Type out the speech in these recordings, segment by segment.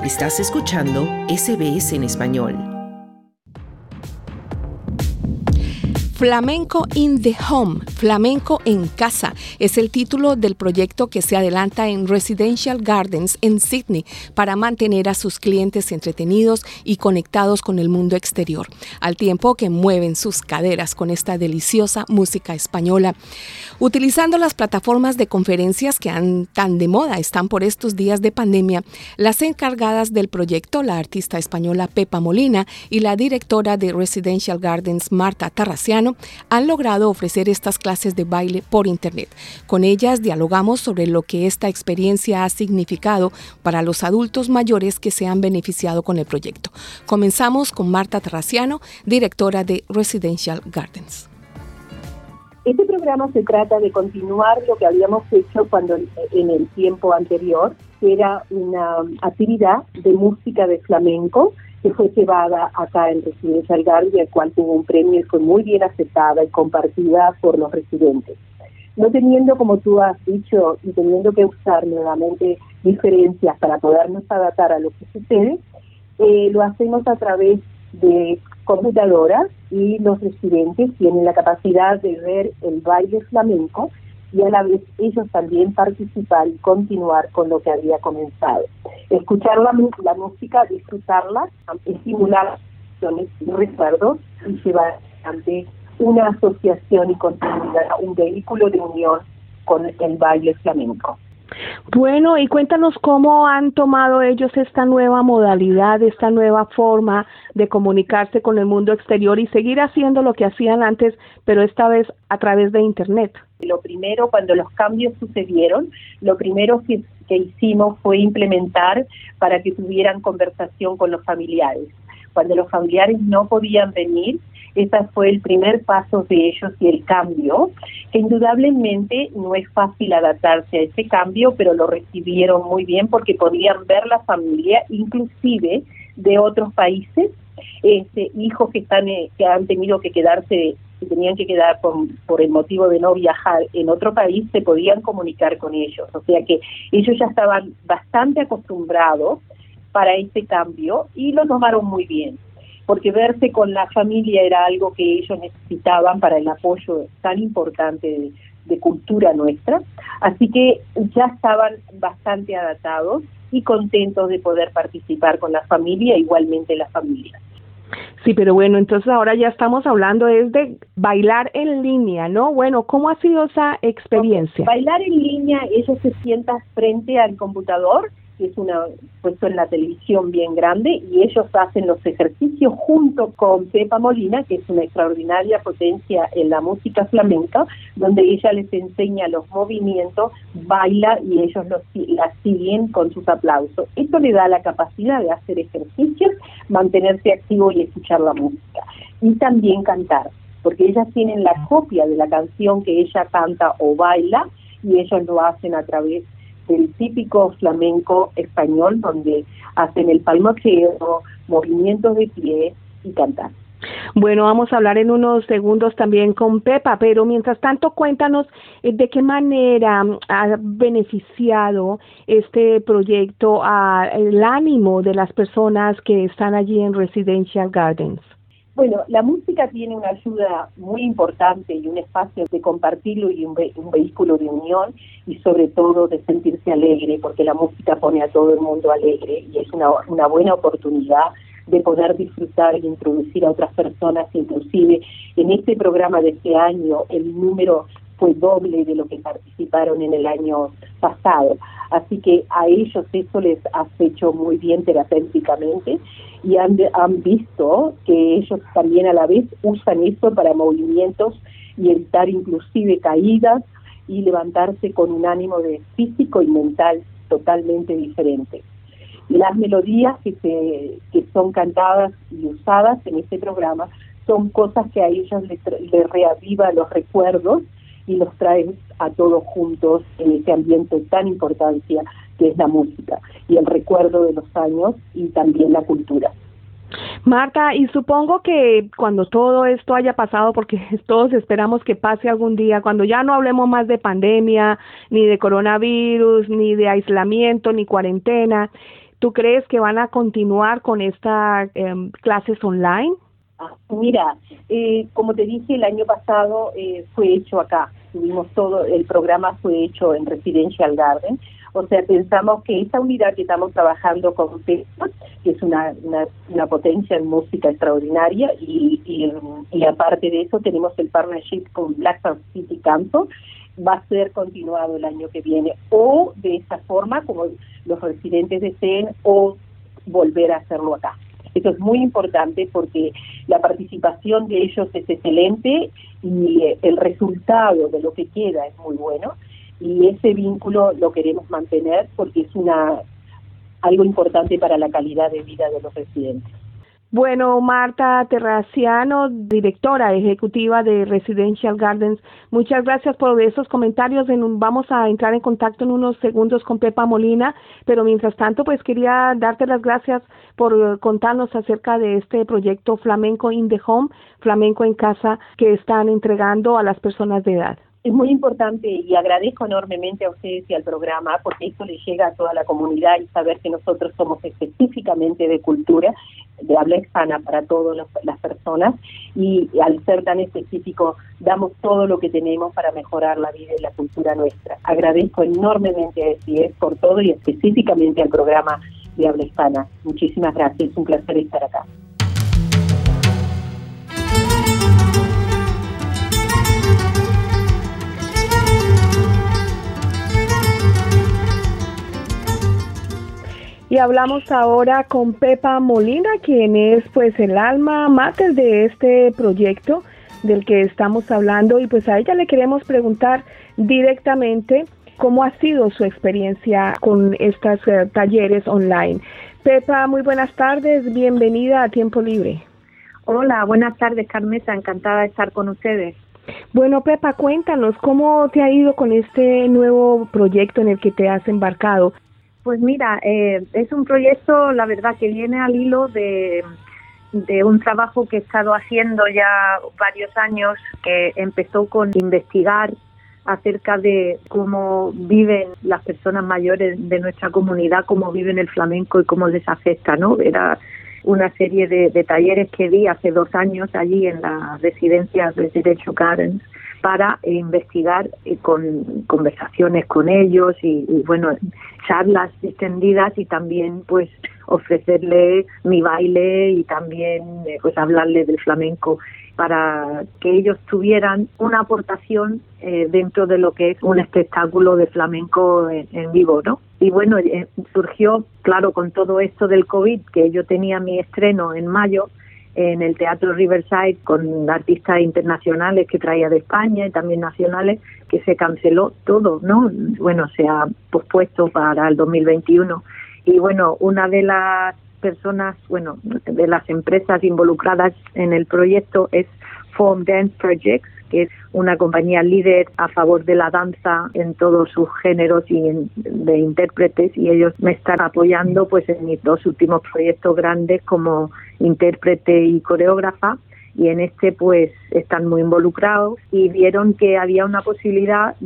Estás escuchando SBS en español. Flamenco in the Home, Flamenco en casa, es el título del proyecto que se adelanta en Residential Gardens en Sydney para mantener a sus clientes entretenidos y conectados con el mundo exterior, al tiempo que mueven sus caderas con esta deliciosa música española. Utilizando las plataformas de conferencias que tan de moda están por estos días de pandemia, las encargadas del proyecto, la artista española Pepa Molina y la directora de Residential Gardens, Marta Tarraciano, han logrado ofrecer estas clases de baile por internet. Con ellas dialogamos sobre lo que esta experiencia ha significado para los adultos mayores que se han beneficiado con el proyecto. Comenzamos con Marta Tarraciano, directora de Residential Gardens. Este programa se trata de continuar lo que habíamos hecho cuando en el tiempo anterior, que era una actividad de música de flamenco que fue llevada acá en Residential Gardens, el cual tuvo un premio y fue muy bien aceptada y compartida por los residentes. No teniendo, como tú has dicho, y teniendo que usar nuevamente diferencias para podernos adaptar a lo que sucede, lo hacemos a través de computadoras y los residentes tienen la capacidad de ver el baile flamenco y a la vez ellos también participar y continuar con lo que había comenzado. Escuchar la música, disfrutarla, estimular recuerdos y llevar adelante una asociación y continuidad, un vehículo de unión con el baile flamenco. Bueno, y cuéntanos cómo han tomado ellos esta nueva modalidad, esta nueva forma de comunicarse con el mundo exterior y seguir haciendo lo que hacían antes, pero esta vez a través de Internet. Lo primero, cuando los cambios sucedieron, lo primero que hicimos fue implementar para que tuvieran conversación con los familiares. Cuando los familiares no podían venir, ese fue el primer paso de ellos y el cambio, que indudablemente no es fácil adaptarse a ese cambio, pero lo recibieron muy bien porque podían ver la familia, inclusive de otros países, hijos que han tenido que quedarse, que tenían que quedar por el motivo de no viajar en otro país, se podían comunicar con ellos. O sea que ellos ya estaban bastante acostumbrados para ese cambio y lo tomaron muy bien, porque verse con la familia era algo que ellos necesitaban para el apoyo tan importante de cultura nuestra, así que ya estaban bastante adaptados y contentos de poder participar con la familia, igualmente la familia. Sí, pero bueno, entonces ahora ya estamos hablando es de bailar en línea, ¿no? Bueno, ¿cómo ha sido esa experiencia? Bailar en línea, ellos se sientan frente al computador, que es puesto en la televisión bien grande, y ellos hacen los ejercicios junto con Pepa Molina, que es una extraordinaria potencia en la música flamenca, donde ella les enseña los movimientos, baila y ellos la siguen con sus aplausos. Esto le da la capacidad de hacer ejercicios, mantenerse activo y escuchar la música. Y también cantar, porque ellas tienen la copia de la canción que ella canta o baila, y ellos lo hacen a través del típico flamenco español, donde hacen el palmoteo, movimientos de pie y cantar. Bueno, vamos a hablar en unos segundos también con Pepa, pero mientras tanto cuéntanos de qué manera ha beneficiado este proyecto al ánimo de las personas que están allí en Residential Gardens. Bueno, la música tiene una ayuda muy importante y un espacio de compartirlo y un vehículo de unión y sobre todo de sentirse alegre, porque la música pone a todo el mundo alegre y es una buena oportunidad de poder disfrutar e introducir a otras personas. Inclusive en este programa de este año el número fue doble de lo que participaron en el año pasado. Así que a ellos eso les ha hecho muy bien terapéuticamente y han visto que ellos también a la vez usan eso para movimientos y evitar inclusive caídas y levantarse con un ánimo de físico y mental totalmente diferente. Las melodías que son cantadas y usadas en este programa son cosas que a ellos les reaviva los recuerdos y los traen a todos juntos en ese ambiente tan importante que es la música y el recuerdo de los años y también la cultura. Marta, y supongo que cuando todo esto haya pasado, porque todos esperamos que pase algún día, cuando ya no hablemos más de pandemia, ni de coronavirus, ni de aislamiento, ni cuarentena, ¿Tú crees que van a continuar con estas clases online? Mira, como te dije, el año pasado fue hecho acá. Tuvimos todo, el programa fue hecho en Residential Garden. O sea, pensamos que esta unidad que estamos trabajando con PEPA, que es una potencia en música extraordinaria, y aparte de eso tenemos el partnership con Blackstone City Campo, va a ser continuado el año que viene, o de esa forma, como los residentes deseen, o volver a hacerlo acá. Eso es muy importante porque la participación de ellos es excelente y el resultado de lo que queda es muy bueno, y ese vínculo lo queremos mantener porque es algo importante para la calidad de vida de los residentes. Bueno, Marta Terraciano, directora ejecutiva de Residential Gardens, muchas gracias por esos comentarios. Vamos a entrar en contacto en unos segundos con Pepa Molina, pero mientras tanto, pues quería darte las gracias por contarnos acerca de este proyecto Flamenco in the Home, Flamenco en Casa, que están entregando a las personas de edad. Es muy importante y agradezco enormemente a ustedes y al programa porque esto le llega a toda la comunidad y saber que nosotros somos específicamente de cultura, de habla hispana para todas las personas, y al ser tan específico damos todo lo que tenemos para mejorar la vida y la cultura nuestra. Agradezco enormemente a SIES por todo y específicamente al programa de habla hispana. Muchísimas gracias, es un placer estar acá. Y hablamos ahora con Pepa Molina, quien es pues el alma mater de este proyecto del que estamos hablando, y pues a ella le queremos preguntar directamente cómo ha sido su experiencia con estos talleres online. Pepa, muy buenas tardes, bienvenida a Tiempo Libre. Hola, buenas tardes, Carmesa, encantada de estar con ustedes. Bueno, Pepa, cuéntanos, ¿cómo te ha ido con este nuevo proyecto en el que te has embarcado? Pues mira, es un proyecto, la verdad, que viene al hilo de un trabajo que he estado haciendo ya varios años, que empezó con investigar acerca de cómo viven las personas mayores de nuestra comunidad, cómo viven el flamenco y cómo les afecta, ¿no? Era una serie de talleres que di hace 2 años allí en la residencia Residential Gardens para investigar con conversaciones con ellos y bueno, charlas extendidas, y también pues ofrecerle mi baile y también pues hablarles del flamenco para que ellos tuvieran una aportación dentro de lo que es un espectáculo de flamenco en vivo, ¿no? Y bueno, surgió, claro, con todo esto del COVID, que yo tenía mi estreno en mayo en el Teatro Riverside con artistas internacionales que traía de España y también nacionales, que se canceló todo, ¿no? Bueno, se ha pospuesto para el 2021. Y bueno, una de las personas, bueno, de las empresas involucradas en el proyecto es Form Dance Projects, que es una compañía líder a favor de la danza en todos sus géneros y de intérpretes, y ellos me están apoyando pues en mis 2 últimos proyectos grandes como intérprete y coreógrafa, y en este pues están muy involucrados y vieron que había una posibilidad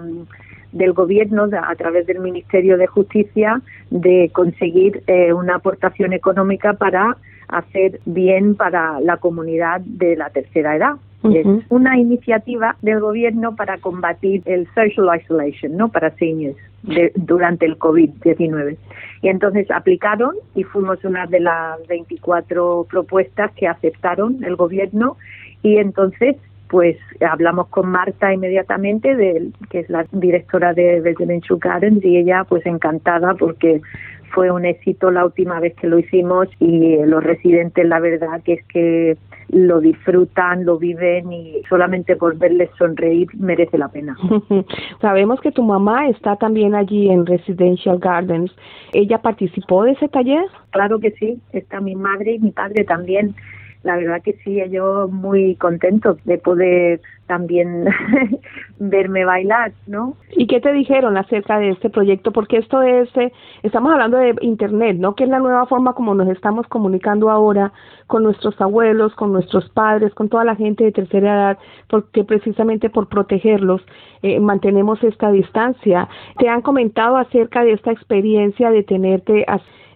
del gobierno, a través del Ministerio de Justicia, de conseguir una aportación económica para hacer bien para la comunidad de la tercera edad. Uh-huh. Es una iniciativa del gobierno para combatir el social isolation, ¿no? Para seniors durante el COVID-19. Y entonces aplicaron y fuimos una de las 24 propuestas que aceptaron el gobierno, y entonces pues hablamos con Marta inmediatamente, que es la directora de Residential Gardens, y ella pues encantada porque fue un éxito la última vez que lo hicimos, y los residentes, la verdad que es que lo disfrutan, lo viven, y solamente por verles sonreír merece la pena. Sabemos que tu mamá está también allí en Residential Gardens. ¿Ella participó de ese taller? Claro que sí, está mi madre y mi padre también. La verdad que sí, ellos muy contentos de poder también verme bailar, ¿no? ¿Y qué te dijeron acerca de este proyecto? Porque esto es, estamos hablando de Internet, ¿no? Que es la nueva forma como nos estamos comunicando ahora con nuestros abuelos, con nuestros padres, con toda la gente de tercera edad, porque precisamente por protegerlos mantenemos esta distancia. ¿Te han comentado acerca de esta experiencia de tenerte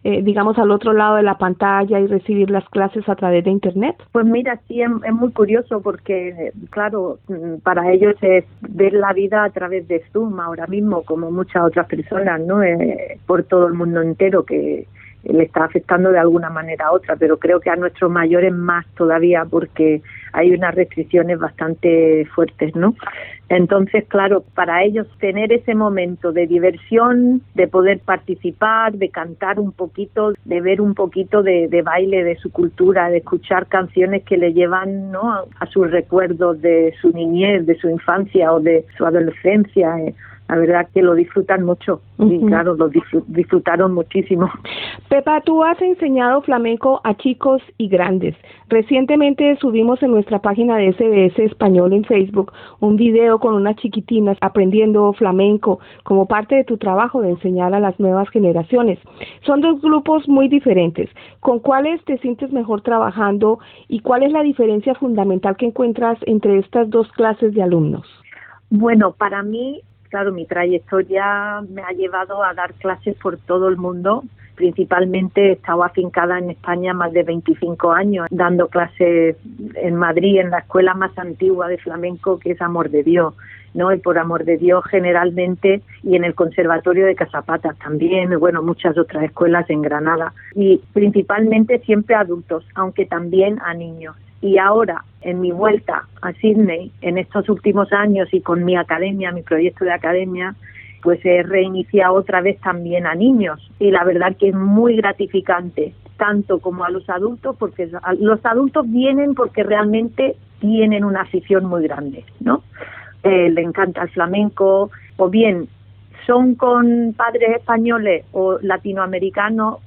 digamos, al otro lado de la pantalla y recibir las clases a través de Internet? Pues mira, sí, es muy curioso porque, claro, para ellos es ver la vida a través de Zoom ahora mismo, como muchas otras personas, ¿no? Por todo el mundo entero que le está afectando de alguna manera a otra, pero creo que a nuestros mayores más todavía porque hay unas restricciones bastante fuertes, ¿no? Entonces, claro, para ellos tener ese momento de diversión, de poder participar, de cantar un poquito, de ver un poquito de baile de su cultura, de escuchar canciones que le llevan, ¿no?, a sus recuerdos de su niñez, de su infancia o de su adolescencia, la verdad que lo disfrutan mucho. Y claro, lo disfrutaron muchísimo. Pepa, tú has enseñado flamenco a chicos y grandes. Recientemente subimos en nuestra página de SBS Español en Facebook un video con unas chiquitinas aprendiendo flamenco como parte de tu trabajo de enseñar a las nuevas generaciones. Son dos grupos muy diferentes. ¿Con cuáles te sientes mejor trabajando y cuál es la diferencia fundamental que encuentras entre estas dos clases de alumnos? Bueno, para mí, claro, mi trayectoria me ha llevado a dar clases por todo el mundo. Principalmente he estado afincada en España más de 25 años, dando clases en Madrid, en la escuela más antigua de flamenco, que es Amor de Dios, ¿no? Y por Amor de Dios generalmente, y en el Conservatorio de Casapatas también, bueno, muchas otras escuelas en Granada. Y principalmente siempre a adultos, aunque también a niños. Y ahora, en mi vuelta a Sydney, en estos últimos años y con mi academia, mi proyecto de academia, pues he reiniciado otra vez también a niños. Y la verdad que es muy gratificante, tanto como a los adultos, porque los adultos vienen porque realmente tienen una afición muy grande, ¿no? Le encanta el flamenco, o bien son con padres españoles o latinoamericanos,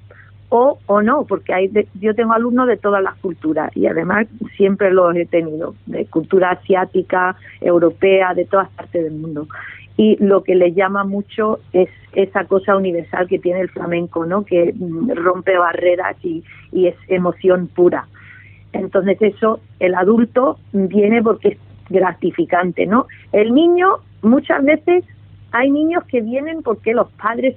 o no, porque yo tengo alumnos de todas las culturas y además siempre los he tenido, de cultura asiática, europea, de todas partes del mundo. Y lo que les llama mucho es esa cosa universal que tiene el flamenco, ¿no?, que rompe barreras y es emoción pura. Entonces eso, el adulto viene porque es gratificante, ¿no? El niño, muchas veces hay niños que vienen porque los padres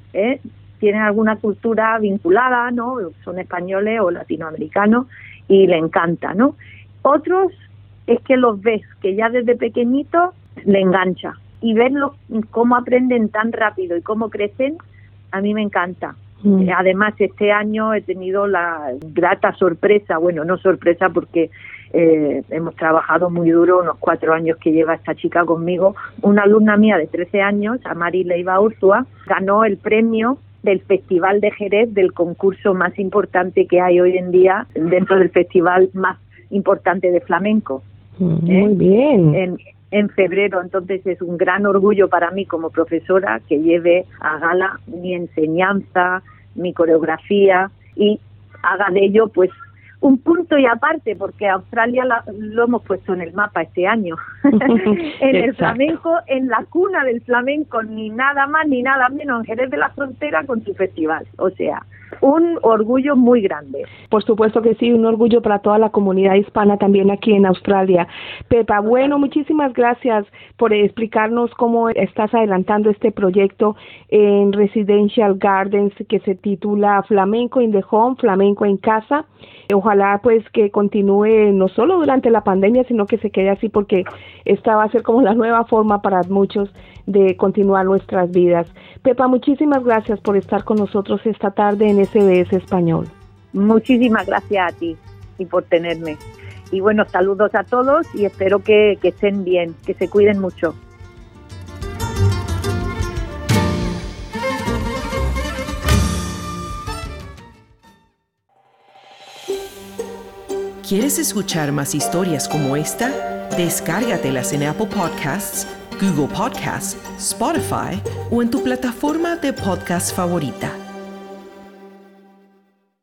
tienen alguna cultura vinculada, ¿no?, son españoles o latinoamericanos y le encanta, ¿no? Otros es que los ves que ya desde pequeñitos le engancha, y verlos cómo aprenden tan rápido y cómo crecen, a mí me encanta. Además, este año he tenido la grata sorpresa, bueno, no sorpresa porque hemos trabajado muy duro, unos 4 años que lleva esta chica conmigo. Una alumna mía de 13 años, Amari Leiva Urzúa, ganó el premio del Festival de Jerez, del concurso más importante que hay hoy en día, dentro del festival más importante de flamenco. Muy bien. En febrero. Entonces es un gran orgullo para mí como profesora que lleve a gala mi enseñanza, mi coreografía y haga de ello pues un punto y aparte, porque Australia lo hemos puesto en el mapa este año. En el flamenco, en la cuna del flamenco, ni nada más ni nada menos, en Jerez de la Frontera con su festival. O sea, un orgullo muy grande. Por supuesto que sí, un orgullo para toda la comunidad hispana también aquí en Australia. Pepa, bueno, muchísimas gracias por explicarnos cómo estás adelantando este proyecto en Residential Gardens que se titula Flamenco in the Home, Flamenco en Casa. Ojalá pues que continúe no solo durante la pandemia, sino que se quede así, porque esta va a ser como la nueva forma para muchos de continuar nuestras vidas. Pepa, muchísimas gracias por estar con nosotros esta tarde en SBS Español. Muchísimas gracias a ti y por tenerme. Y bueno, saludos a todos y espero que estén bien, que se cuiden mucho. ¿Quieres escuchar más historias como esta? Descárgatelas en Apple Podcasts, Google Podcasts, Spotify o en tu plataforma de podcast favorita.